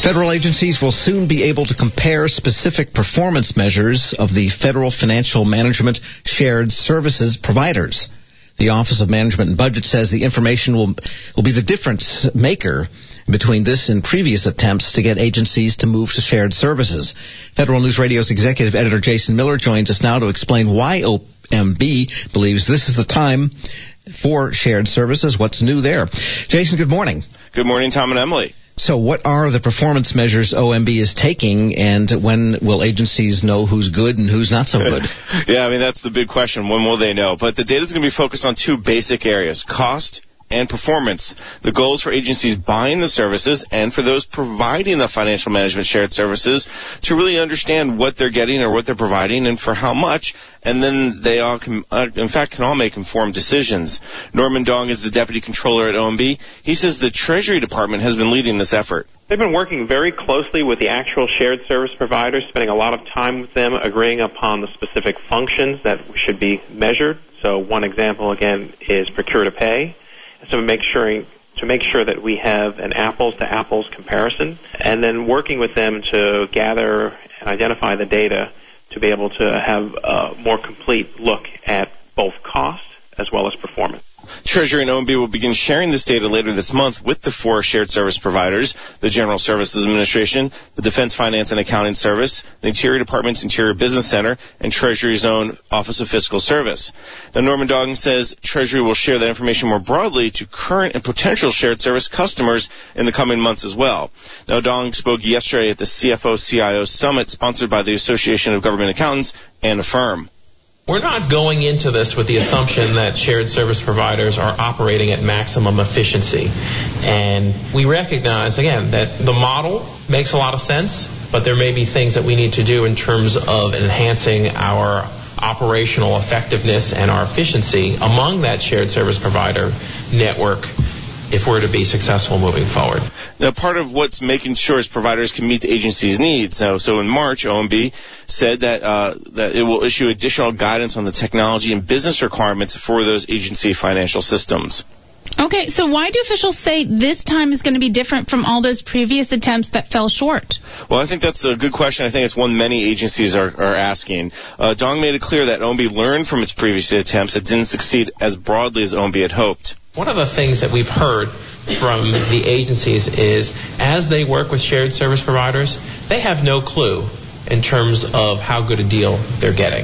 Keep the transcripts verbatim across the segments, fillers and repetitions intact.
Federal agencies will soon be able to compare specific performance measures of the Federal Financial Management Shared Services providers. The Office of Management and Budget says the information will will be the difference maker between this and previous attempts to get agencies to move to shared services. Federal News Radio's executive editor Jason Miller joins us now to explain why O M B believes this is the time for shared services. What's new there? Jason, good morning. Good morning, Tom and Emily. So what are the performance measures O M B is taking, and when will agencies know who's good and who's not so good? Yeah, I mean, that's the big question. When will they know? But the data is going to be focused on two basic areas, cost and performance. The goal is for agencies buying the services and for those providing the financial management shared services to really understand what they're getting or what they're providing and for how much, and then they all, can, uh, in fact, can all make informed decisions. Norman Dong is the Deputy Controller at O M B. He says the Treasury Department has been leading this effort. They've been working very closely with the actual shared service providers, spending a lot of time with them, agreeing upon the specific functions that should be measured. So one example, again, is procure to pay. So make sure, to make sure that we have an apples-to-apples comparison, and then working with them to gather and identify the data to be able to have a more complete look at both cost as well as performance. Treasury and O M B will begin sharing this data later this month with the four shared service providers, the General Services Administration, the Defense Finance and Accounting Service, the Interior Department's Interior Business Center, and Treasury's own Office of Fiscal Service. Now, Norman Dong says Treasury will share that information more broadly to current and potential shared service customers in the coming months as well. Now, Dong spoke yesterday at the C F O C I O Summit sponsored by the Association of Government Accountants and a firm. We're not going into this with the assumption that shared service providers are operating at maximum efficiency. And we recognize, again, that the model makes a lot of sense, but there may be things that we need to do in terms of enhancing our operational effectiveness and our efficiency among that shared service provider network if we're to be successful moving forward. Now, part of what's making sure is providers can meet the agency's needs. Now, so in March, O M B said that uh, that it will issue additional guidance on the technology and business requirements for those agency financial systems. Okay, so why do officials say this time is going to be different from all those previous attempts that fell short? Well, I think that's a good question. I think it's one many agencies are, are asking. Uh, Dong made it clear that O M B learned from its previous attempts that didn't succeed as broadly as O M B had hoped. One of the things that we've heard from the agencies is as they work with shared service providers, they have no clue in terms of how good a deal they're getting.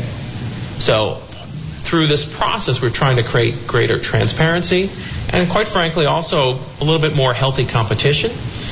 So through this process, we're trying to create greater transparency and, quite frankly, also a little bit more healthy competition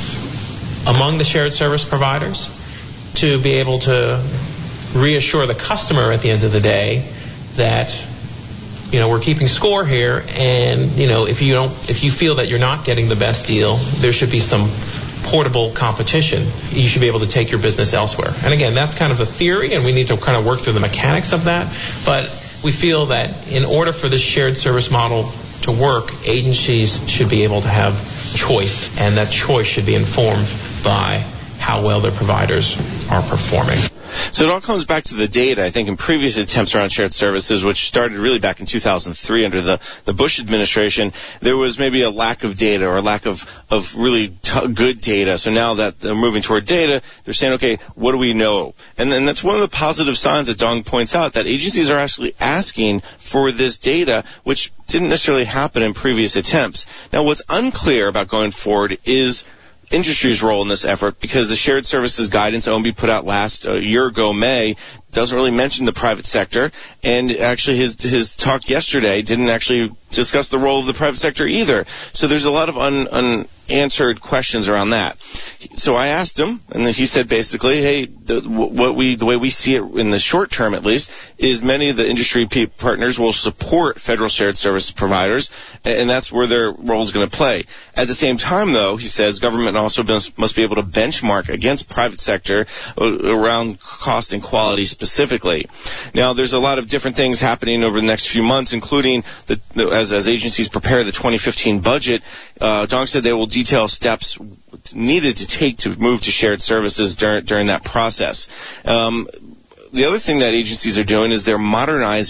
among the shared service providers to be able to reassure the customer at the end of the day that, you know, we're keeping score here, and, you know, if you don't, if you feel that you're not getting the best deal, there should be some portable competition. You should be able to take your business elsewhere. And again, that's kind of the theory, and we need to kind of work through the mechanics of that. But we feel that in order for this shared service model to work, agencies should be able to have choice, and that choice should be informed by how well their providers are performing. So it all comes back to the data. I think in previous attempts around shared services, which started really back in two thousand three under the, the Bush administration, there was maybe a lack of data or a lack of, of really t- good data. So now that they're moving toward data, they're saying, okay, what do we know? And then that's one of the positive signs that Dong points out, that agencies are actually asking for this data, which didn't necessarily happen in previous attempts. Now, what's unclear about going forward is industry's role in this effort, because the shared services guidance O M B put out last a year ago, May, doesn't really mention the private sector, and actually his his talk yesterday didn't actually discuss the role of the private sector either. So there's a lot of un, unanswered questions around that. So I asked him, and he said basically, hey, the, what we the way we see it in the short term at least is many of the industry partners will support federal shared service providers, and that's where their role is going to play. At the same time, though, he says government also must be able to benchmark against private sector around cost and quality specifically. Now, there's a lot of different things happening over the next few months, including the, the, as, as agencies prepare the twenty fifteen budget. Uh, Dong said they will detail steps needed to take to move to shared services during, during that process. Um, The other thing that agencies are doing is they're modernizing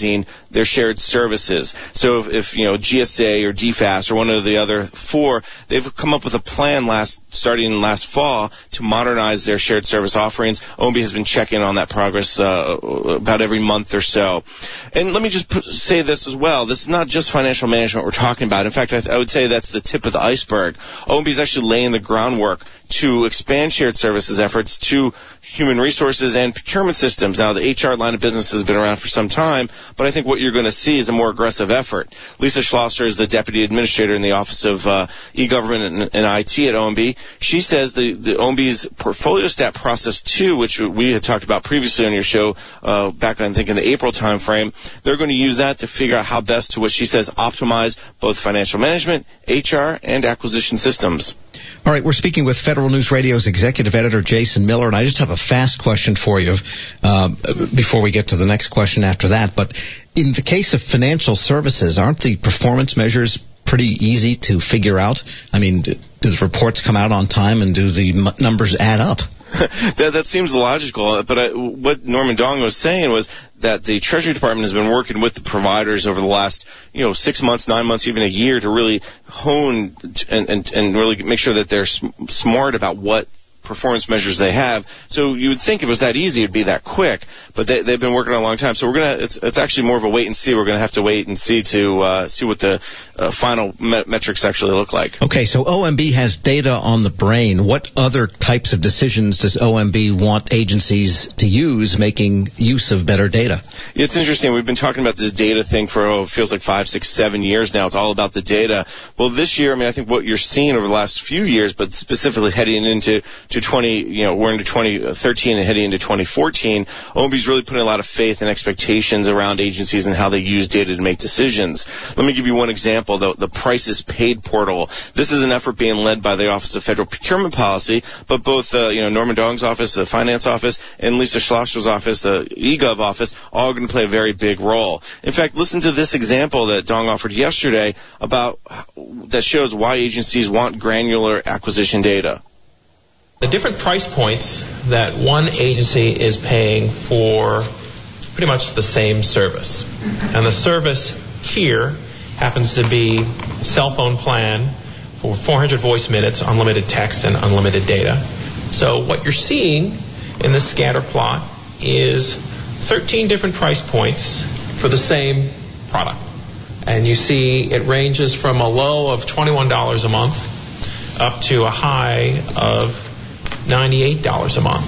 their shared services. So if, if you know G S A or D F A S or one of the other four, they've come up with a plan last starting last fall to modernize their shared service offerings. O M B has been checking on that progress uh, about every month or so. And let me just put, say this as well. This is not just financial management we're talking about. In fact, I, th- I would say that's the tip of the iceberg. O M B is actually laying the groundwork to expand shared services efforts to human resources and procurement systems. Now, the H R line of business has been around for some time, but I think what you're going to see is a more aggressive effort. Lisa Schlosser is the Deputy Administrator in the Office of uh, E-Government and, and I T at O M B. She says the, the O M B's Portfolio Stat Process two, which we had talked about previously on your show uh, back, I think, in the April time frame, they're going to use that to figure out how best to, what she says, optimize both financial management, H R, and acquisition systems. All right, we're speaking with Federal News Radio's executive editor, Jason Miller, and I just have a fast question for you uh, before we get to the next question after that. But in the case of financial services, aren't the performance measures pretty easy to figure out? I mean, do the reports come out on time, and do the m- numbers add up? that, that seems logical, but I, what Norman Dong was saying was that the Treasury Department has been working with the providers over the last, you know, six months, nine months, even a year to really hone and, and, and really make sure that they're sm- smart about what performance measures they have. So you would think if it was that easy, it'd be that quick, but they, they've been working on a long time. So we're gonna, it's, it's actually more of a wait and see. We're gonna have to wait and see to uh, see what the uh, final me- metrics actually look like. Okay, so O M B has data on the brain. What other types of decisions does O M B want agencies to use making use of better data? It's interesting. We've been talking about this data thing for, oh, it feels like five, six, seven years now. It's all about the data. Well, this year, I mean, I think what you're seeing over the last few years, but specifically heading into to twenty, you know, we're into twenty thirteen and heading into twenty fourteen, O M B's really putting a lot of faith and expectations around agencies and how they use data to make decisions. Let me give you one example, the, the Prices Paid portal. This is an effort being led by the Office of Federal Procurement Policy, but both, uh, you know, Norman Dong's office, the Finance Office, and Lisa Schlosser's office, the eGov office, all going to play a very big role. In fact, listen to this example that Dong offered yesterday about that shows why agencies want granular acquisition data. The different price points that one agency is paying for pretty much the same service. And the service here happens to be a cell phone plan for four hundred voice minutes, unlimited text, and unlimited data. So what you're seeing in this scatter plot is thirteen different price points for the same product. And you see it ranges from a low of twenty-one dollars a month up to a high of ninety-eight dollars a month.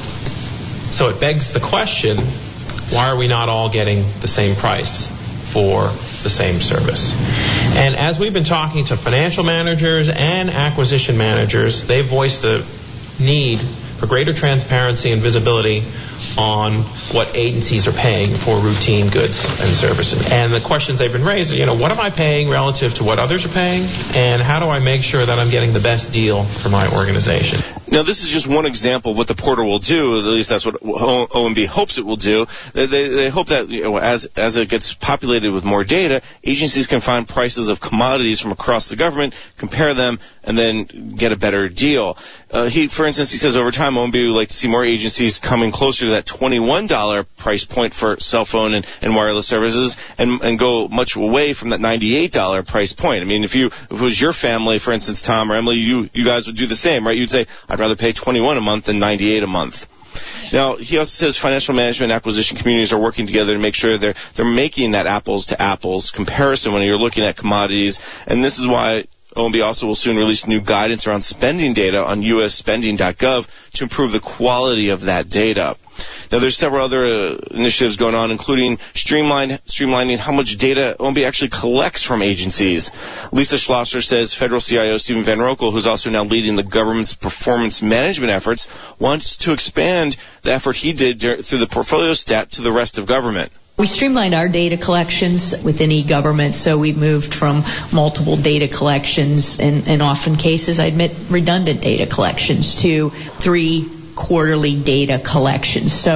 So it begs the question, why are we not all getting the same price for the same service? And as we've been talking to financial managers and acquisition managers, they've voiced a need for greater transparency and visibility on what agencies are paying for routine goods and services. And the questions they've been raised are, you know, what am I paying relative to what others are paying? And how do I make sure that I'm getting the best deal for my organization? Now, this is just one example of what the portal will do. At least that's what O M B hopes it will do. They, they hope that, you know, as as it gets populated with more data, agencies can find prices of commodities from across the government, compare them, and then get a better deal. Uh, he, for instance, he says over time, O M B would like to see more agencies coming closer to that twenty-one dollars price point for cell phone and, and wireless services, and, and go much away from that ninety-eight dollars price point. I mean, if you if it was your family, for instance, Tom or Emily, you you guys would do the same, right? You'd say, I'd rather pay twenty-one a month than ninety-eight a month. Now, he also says financial management and acquisition communities are working together to make sure they're they're making that apples to apples comparison when you're looking at commodities, and this is why O M B also will soon release new guidance around spending data on U S spending dot gov to improve the quality of that data. Now, there's several other uh, initiatives going on, including streamline, streamlining how much data O M B actually collects from agencies. Lisa Schlosser says federal C I O Stephen Van Rokel, who's also now leading the government's performance management efforts, wants to expand the effort he did dur- through the portfolio stat to the rest of government. We streamlined our data collections within e-government, so we moved from multiple data collections, and in often cases, I admit, redundant data collections, to three quarterly data collections. So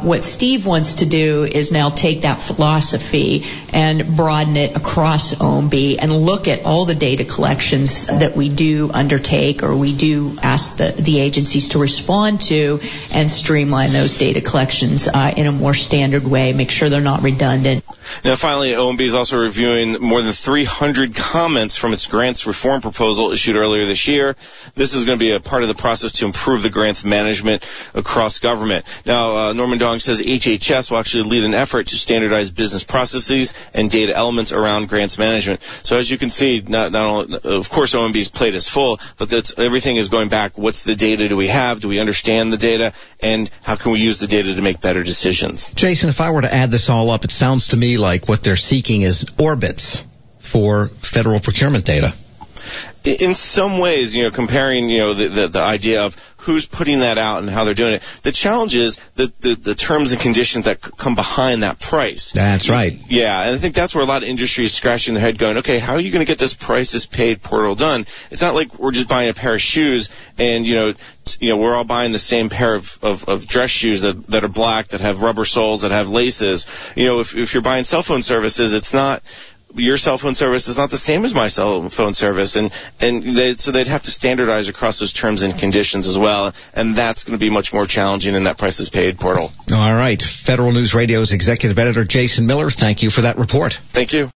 What Steve wants to do is now take that philosophy and broaden it across O M B and look at all the data collections that we do undertake or we do ask the, the agencies to respond to and streamline those data collections uh, in a more standard way, make sure they're not redundant. Now, finally, O M B is also reviewing more than three hundred comments from its grants reform proposal issued earlier this year. This is going to be a part of the process to improve the grants management across government. Now, uh, Norman Dong says H H S will actually lead an effort to standardize business processes and data elements around grants management. So as you can see, not, not only, of course, O M B's plate is full, but that's, everything is going back. What's the data do we have? Do we understand the data? And how can we use the data to make better decisions? Jason, if I were to add this all up, it sounds to me like what they're seeking is orbits for federal procurement data. In some ways, you know, comparing, you know, the, the, the idea of who's putting that out and how they're doing it. The challenge is the, the, the terms and conditions that come behind that price. That's right. Yeah, and I think that's where a lot of industry is scratching their head going, okay, how are you going to get this prices paid portal done? It's not like we're just buying a pair of shoes and, you know, you know, we're all buying the same pair of, of, of dress shoes that, that are black, that have rubber soles, that have laces. You know, if, if you're buying cell phone services, it's not... your cell phone service is not the same as my cell phone service, and and they, so they'd have to standardize across those terms and conditions as well, and that's going to be much more challenging in that prices paid portal. All right. Federal News Radio's executive editor Jason Miller, thank you for that report. Thank you.